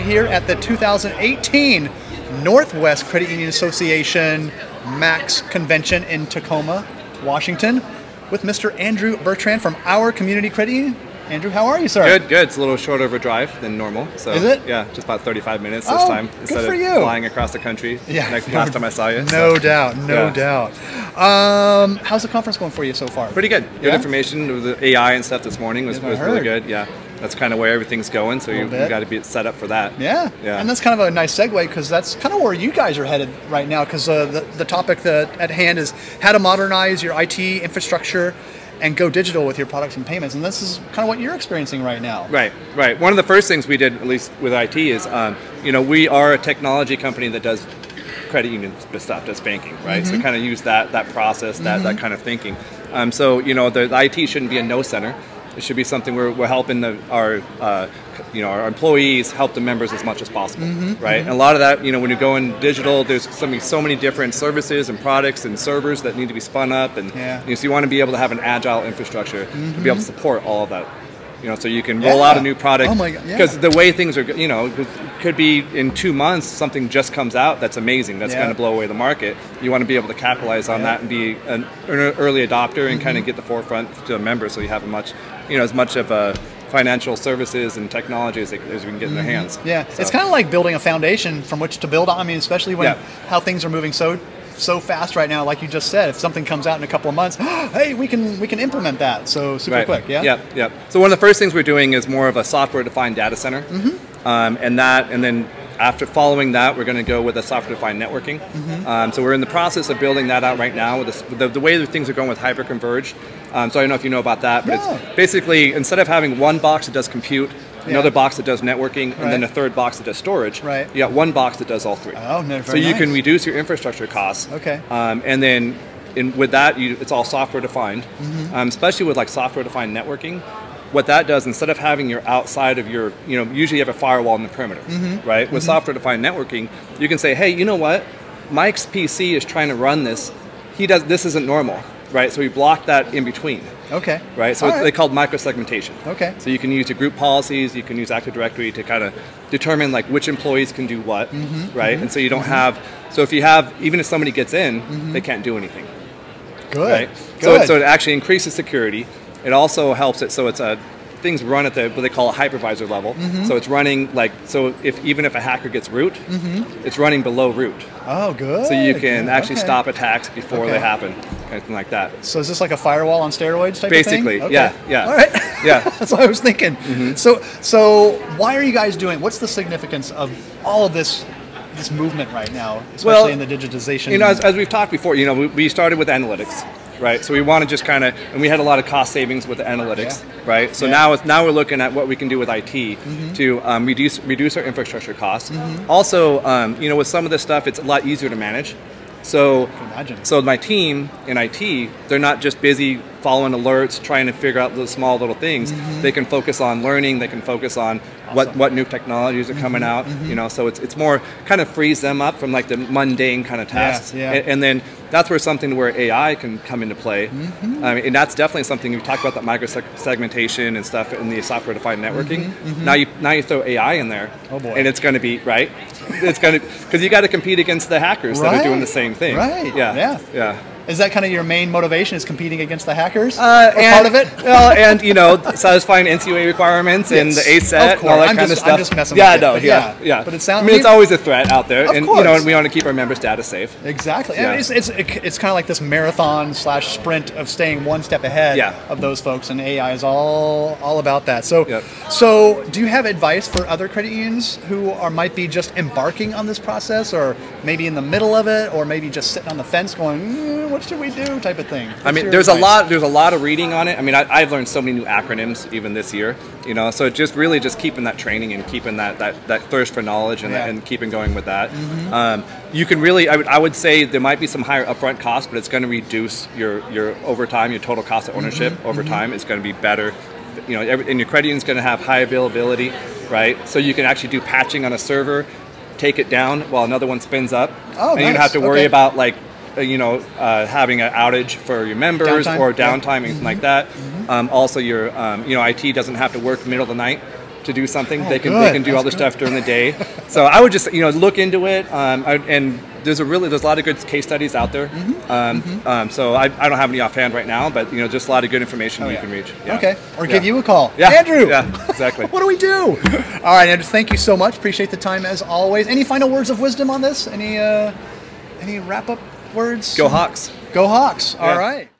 here at the 2018 Northwest Credit Union Association MAX Convention in Tacoma, Washington, with Mr. Andrew Bertrand from Our Community Credit Union. Andrew, how are you, sir? Good. It's a little shorter of a drive than normal. So, is it? Yeah, just about 35 minutes this time instead of flying across the country. Yeah. Last time I saw you. No doubt. How's the conference going for you so far? Pretty good. Good information. The AI and stuff this morning was really good. Yeah. That's kind of where everything's going, so you got to be set up for that. Yeah. And that's kind of a nice segue, because that's kind of where you guys are headed right now, because the topic at hand is how to modernize your IT infrastructure and go digital with your products and payments. And this is kind of what you're experiencing right now. Right. One of the first things we did, at least with IT, is we are a technology company that does credit union stuff, does banking, right? So kind of use that process, that kind of thinking. The IT shouldn't be a no center. It should be something we're helping our employees help the members as much as possible, right? And a lot of that, when you're going digital, there's so many different services and products and servers that need to be spun up, and so you want to be able to have an agile infrastructure to be able to support all of that. So you can roll out a new product. Oh my God! Because the way things are, could be in 2 months something just comes out that's amazing. That's going to blow away the market. You want to be able to capitalize on that and be an early adopter and kind of get the forefront to the members, so you have as much of a financial services and technology as we can get in their hands. Yeah, so it's kind of like building a foundation from which to build on. I mean, especially when how things are moving so fast right now, like you just said. If something comes out in a couple of months, hey, we can implement that so super quick. Yeah. So one of the first things we're doing is more of a software-defined data center, and then after following that, we're going to go with a software-defined networking. So we're in the process of building that out right now with the way that things are going with hyperconverged. So I don't know if you know about that, but it's basically, instead of having one box that does compute, another box that does networking, and then a third box that does storage, you got one box that does all three. Oh, no, so you can reduce your infrastructure costs. Okay. And then with that, it's all software-defined, especially with like software-defined networking. What that does, instead of having your outside of your, usually you have a firewall in the perimeter, right? With software-defined networking, you can say, hey, you know what? Mike's PC is trying to run this. This isn't normal, right? So we block that in between. Okay. Right? So they're called microsegmentation. Okay. So you can use your group policies, you can use Active Directory to kind of determine like which employees can do what, right? And so you don't have, so if you have, even if somebody gets in, they can't do anything. Good. Right? Good. So it actually increases security. It also helps it, so it's things run at what they call a hypervisor level. So it's running even if a hacker gets root, it's running below root. Oh, good. So you can actually stop attacks before they happen, anything like that. So is this like a firewall on steroids type Basically, of thing? Basically, yeah. All right. Yeah. That's what I was thinking. So why are you guys doing? What's the significance of all of this movement right now, especially in the digitization? As we've talked before, we started with analytics. Right, so we want to just and we had a lot of cost savings with the analytics, right? So now we're looking at what we can do with IT to reduce our infrastructure costs. Also, with some of this stuff, it's a lot easier to manage. So my team in IT, they're not just busy following alerts, trying to figure out the small little things. They can focus on learning. They can focus on what new technologies are coming out. So it's more kind of frees them up from like the mundane kind of tasks. And then that's where something where AI can come into play. And that's definitely something we talk about, that micro-segmentation and stuff in the software-defined networking. Now you throw AI in there, and it's going to be right. It's going to, because you got to compete against the hackers that are doing the same thing. Right. Yeah. Is that kind of your main motivation, is competing against the hackers? Part of it? Well, and satisfying NCUA requirements and the ASET and all that kind of stuff. I'm just messing with you. Yeah. But it sounds. I mean, it's always a threat out there, and course. we want to keep our members' data safe. Exactly. Yeah. It's kind of like this marathon / sprint of staying one step ahead of those folks, and AI is all about that. So, so do you have advice for other credit unions who might be just embarking on this process, or maybe in the middle of it, or maybe just sitting on the fence going, what should we do, type of thing? There's a lot of reading on it. I mean, I've learned so many new acronyms even this year, so just really just keeping that training and keeping that thirst for knowledge and keeping going with that. You can really, I would say there might be some higher upfront costs, but it's going to reduce your over time, your total cost of ownership over time is going to be better. And your credit union is going to have high availability, right? So you can actually do patching on a server, take it down while another one spins up. And you don't have to worry about having an outage for your members or downtime, anything like that. Also, your IT doesn't have to work middle of the night to do something. They can do all the stuff during the day. So I would just look into it. And there's a lot of good case studies out there. So I don't have any offhand right now, but just a lot of good information you can reach. Yeah. Okay, or give you a call. Yeah. Andrew. Yeah, exactly. What do we do? All right, Andrew. Thank you so much. Appreciate the time as always. Any final words of wisdom on this? Any wrap up words? Go Hawks. Go Hawks. All right.